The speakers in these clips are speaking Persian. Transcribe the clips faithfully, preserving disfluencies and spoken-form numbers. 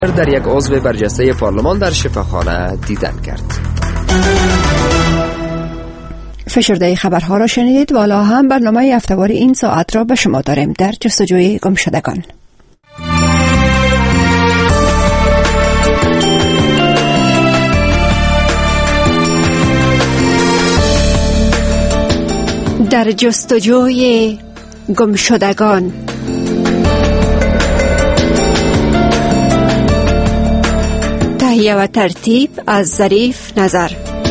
در یک عضو برجسته پارلمان در شفاخانه دیدن کرد. فشرده خبرها را شنیدید. والا هم برنامه هفته‌واری این ساعت را به شما داریم. در جستجوی گمشدگان. در جستجوی گمشدگان. تهیه و ترتیب از ظریف نظر.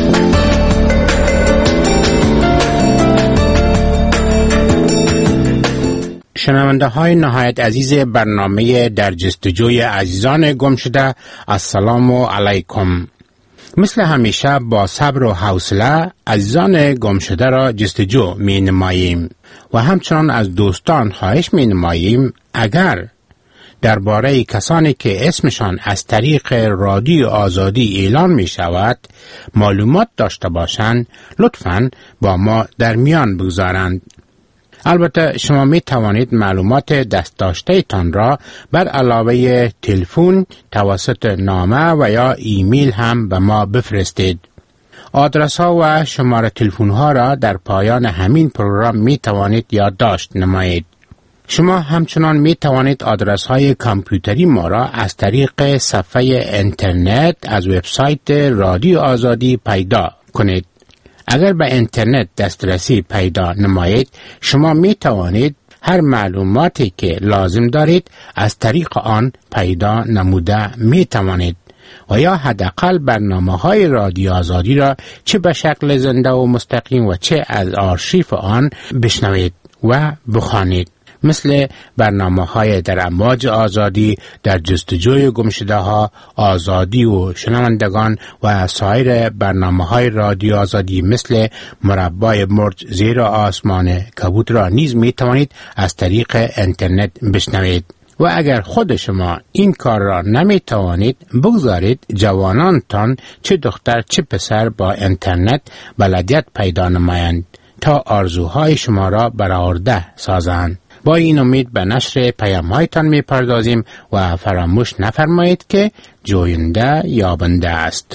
شنونده های نهایت عزیز برنامه در جستجوی عزیزان گم شده، السلام علیکم. مثل همیشه با صبر و حوصله عزیزان گم شده را جستجو می نماییم و همچنان از دوستان خواهش می نماییم اگر درباره کسانی که اسمشان از طریق رادیو آزادی اعلان می شود معلومات داشته باشند، لطفاً با ما در میان بگذارند. البته شما می توانید معلومات دست داشته تان را بر علاوه تلفن، توسط نامه و یا ایمیل هم به ما بفرستید. آدرس ها و شماره تلفن ها را در پایان همین پروگرام می توانید یادداشت نمایید. شما همچنان می توانید آدرس های کامپیوتری ما را از طریق صفحه اینترنت از وبسایت رادیو آزادی پیدا کنید. اگر به اینترنت دسترسی پیدا نمایید، شما می توانید هر معلوماتی که لازم دارید از طریق آن پیدا نموده می توانید و یا حداقل برنامه‌های رادیو آزادی را چه به شکل زنده و مستقیم و چه از آرشیف آن بشنوید و بخوانید، مثل برنامه‌های در امواج آزادی، در جستجوی گمشده ها، آزادی و شنوندگان و سایر برنامه‌های رادیو آزادی مثل مربای مرج زیر آسمان کبوتر را نیز می توانید از طریق اینترنت بشنوید. و اگر خود شما این کار را نمی توانید، بگذارید جوانانتان چه دختر چه پسر با اینترنت بلدیت پیدا نمایند تا آرزوهای شما را برآورده سازند. با این امید به نشر پیام‌هایتان می‌پردازیم و فراموش نفرمایید که جوینده یابنده است.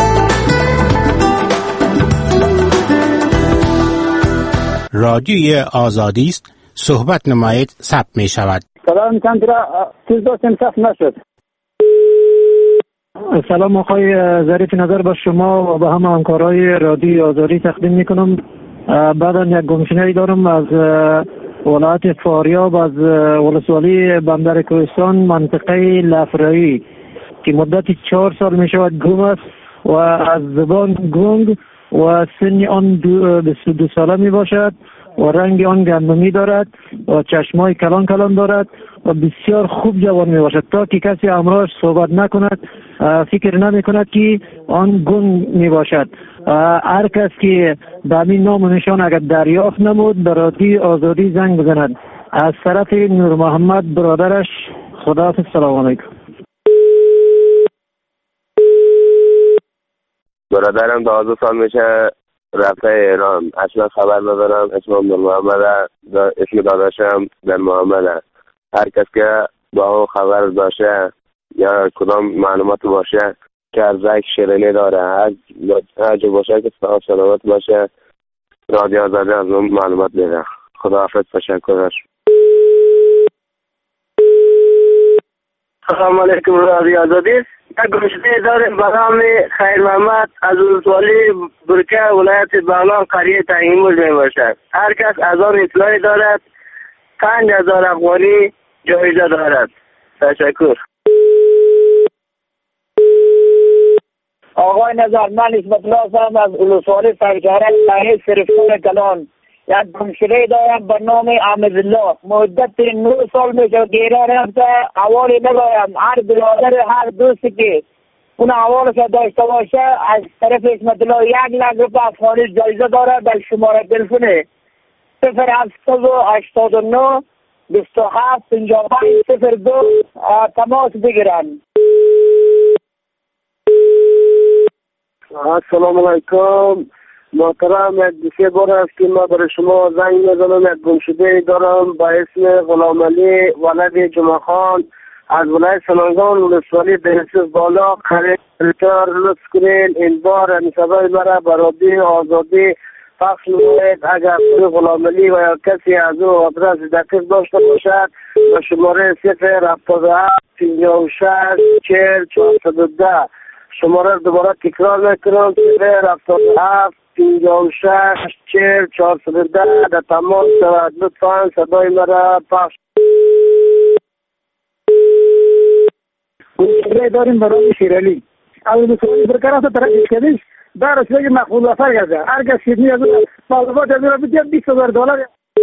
رادیوی آزادی است، صحبت نمایید، ثبت می شود. سلام چندرا چیز داشتم ثبت نشد. سلام آقای ظریف نظر با شما و به همه همکارای رادیو آزادی تقدیم میکنم. بعدا یک گمشدگی دارم از ولایت فاریاب، از ولسوالی بندر کوهستان، منطقه لفرایی که مدت چهار سال می شود گم است و از زبان گنگ و سن آن دو, دو ساله می باشد و رنگ آن گندمی دارد و چشمای کلان کلان دارد و بسیار خوب جوان می باشد. تا که کسی امراش صحبت نکند فکر نمی کند که آن گنگ می باشد. هر کس که به همین نام و نشان اگر دریافت نمود به رادیو آزادی زنگ بزند. از طرف نور محمد برادرش. خداحافظ. سلام علیکم. برادرم دوازده سال میشه رفته ایران. اصلا خبر ندارم. اسمم نور محمد، اسم داداشم در محمد. هر کس که با اون خبر داشته یا کدام معلومات باشه که ارزش شیرینی داره، هر جا باشه که صحت سلامت باشه، رادیو آزادی از اون معلومات میده. خداحافظ. تشکر. سلام علیکم. رادیو آزادی یک گمشده داریم به نام خیر محمد از ولسوالی برکه ولایت بغلان قریه تنگیموز می باشد. هر کس از آن اطلاعی دارد پنج هزار افغانی جایزه دارد. تشکر. آقای نظر، من نسبت الله هستم از ولسوالی سرکاره قریه سرفون کلان. یک گمشده دارم به نام احمد الله. مدت نه سال میشه گیرا رفته. حوالی نگایم. هر برادر هر دوستی که اون حوالش داشته باشه از طرف اسمت الله یک لک روپیه افغانی جایزه داره. در شماره تلفن صفر هفتصد و هشتاد و نه بیست و هفت پنجاه و پنج صفر دو تماس بگیرن. السلام علیکم محترم. یک سه بار است که ما برای شما زنگ میزنم. یک گمشده دارم با اسم غلام علی ولد جمعه خان از ولایت سمنگان ولسوالی بهشت بالا خریدار لطف کنین این بار صدای مرا برادی آزادی پخش نمایید. اگر غلامعلی و یا کسی از او آدرس دقیق داشته باشد به شماره صفر هفتاد و هفت پنجاه و شش چهل چهارصد و ده شماره دوباره تکرار میکنم صفر هفتاد و هفت پنجاه و شش چهل چهارصد و ده در تماس شود. لطفا صدای مرا پخش گمشده داریم برای شیرالی اول سوالی برکر است طرف کدیش در رسیدگی مقبول وفر گرده هر کس که از معلومات از اون بدید بیست هزار دلار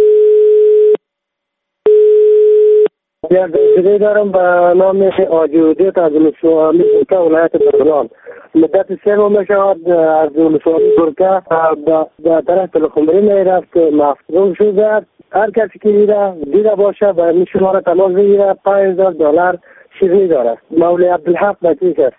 یا گمشده دارم به نام آجودیت از ولسوالی برکه ولایت بغلان مدت سه ماه میشود از ولسوالی برکه به طرف تلخمبری میرفت مفهوم شده. هر کسی که دیده دیده باشه به این شماره تماس بگیره پنج هزار دلار شیرینی داره. مولی عبدالحق بچیش است.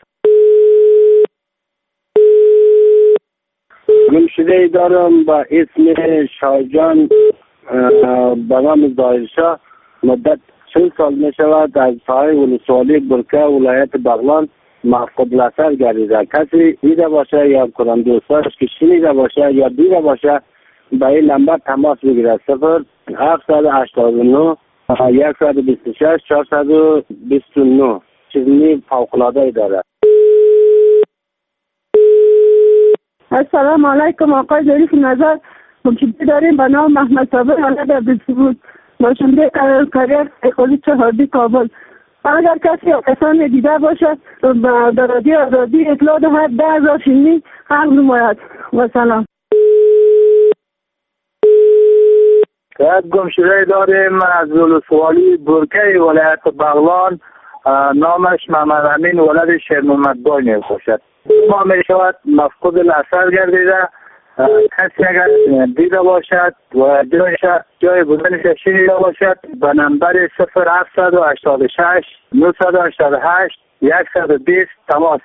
گمشده دارم با اسم شاهجان به نام ظاهرشاه مدت چند سال می شود از ساحه ولسوالی برکه ولایت بغلان مفقود الاثر گردیده. کسی دیده باشه یا کدام دوستاش که شنیده باشه یا دیده باشه به این نمبر تماس بگیره صفر هفتصد و هشتاد و نه صد و بیست و شش چهارصد و بیست و نه چیزی فوق‌العاده داره. السلام علیکم آقای ظریف نظر. گمشده داریم به نام محمد صابر ولد عبدالسبود باشنده کریر اقلی چهاردی کابل. اگر کسی یا کسانی دیده باشد در رادیو آزادی اطلاع دهد ده هزار شیرینی حق نماید. و سلام. یک گمشده داریم از ولسوالی برکه ولایت بغلان نامش محمد امین ولد شیر محمد بای می باشد. ما می شود مفقود الاثر گردیده. کسی اگر دیده باشد و جایش جای بودنش شنیده باشد به نمبر صفر هفتصد و هشتاد و شش نهصد و هشتاد و هشت صد و بیست تماس.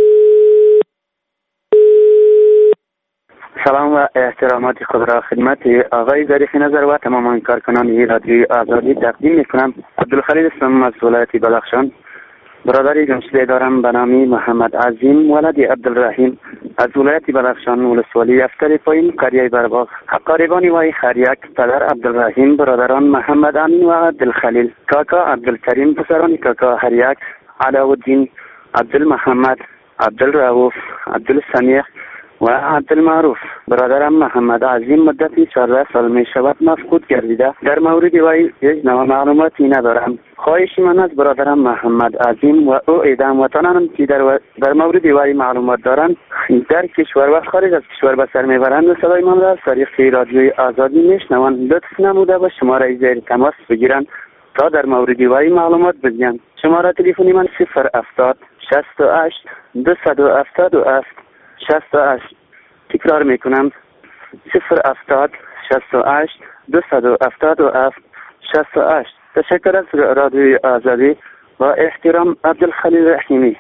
سلام و احترامات خود را خدمت آقای ظریف نظر و تمام کارکنان رادیو آزادی تقدیم میکنم. عبدالخلیل اسلام از ولایت بلخشان. برادری گمشده دارم به نام محمد عظیم ولد عبدالرحیم از ولایت بلخشان ولسوالی افتر پایین قریه برباغ. اقاربان وی خریک پدر عبدالرحیم برادران محمد امین و عبدالخلیل کاکا عبدالکریم پسران کاکا هریک علاءالدین عبدالمحمد عبدالرؤوف عبدالسمیع و عبدالمعروف. برادرم محمد عظیم مدتی چهارده سال می شود مفقود گردیده. در مورد وی هیچ نوع معلوماتی ندارم. خواهش من از برادرم محمد عظیم و او ایدام وطنانم که در, در مورد وی معلومات دارند در کشور و خارج از کشور به سر میبرند و صدای من را از طریق رادیوی آزادی میشنوند لطف نموده به شماره زیر تماس بگیرند تا در مورد وی معلومات بدهند. شماره تلفنی من صفر هفتاد شصت و هشت دویست و هفتاد و هفت شصت و هشت. تکرار میکنم صفر هفتاد شصت و هشت دویست و هفتاد و هفت شصت و هشت. تشکر از رادیوی آزادی و احترام عبدالخلیل رحیمی.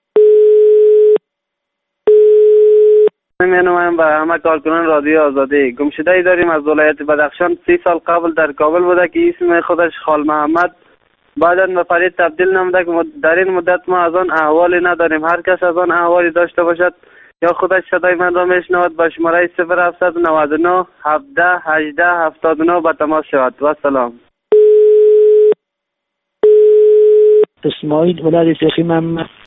می‌نمایم به همه کارکنان رادیو آزادی. گمشده‌ای داریم از ولایت بدخشان سی سال قبل در کابل بوده که اسم خودش خال محمد بعدا به فرید تبدیل نموده که در این مدت ما از آن احوالی نداریم. هر کس از آن احوالی داشته باشد یا خودش صدای من را میشنود با شماره صفر هفتصد و نود و نه هفده هجده هفتاد و نه به تماس شود. و سلام. اسماعیل ولد شیخی محمد